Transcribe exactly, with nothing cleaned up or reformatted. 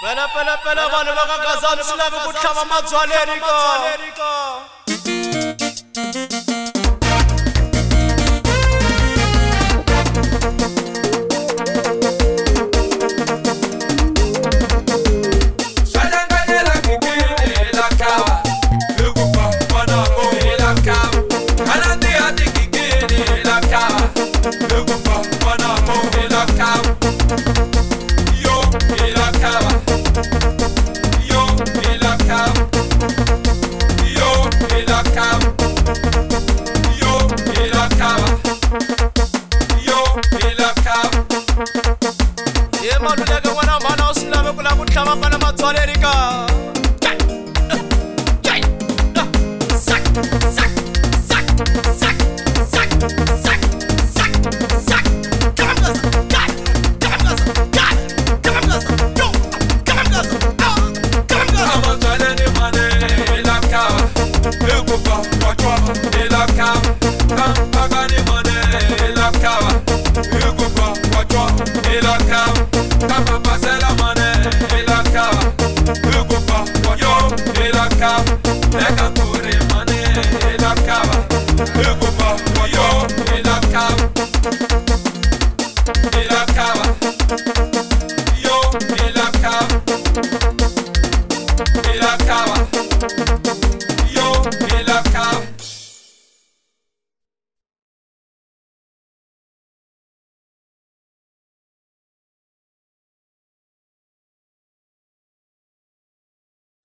Pela pela pela vanhu va ka Kazani swi lavi ku tlhava madzwaleriko. Maluleke n'wana mhana u swi lave ku lava ku tlhava pana madzwalerika. Eka kure mane ela kava.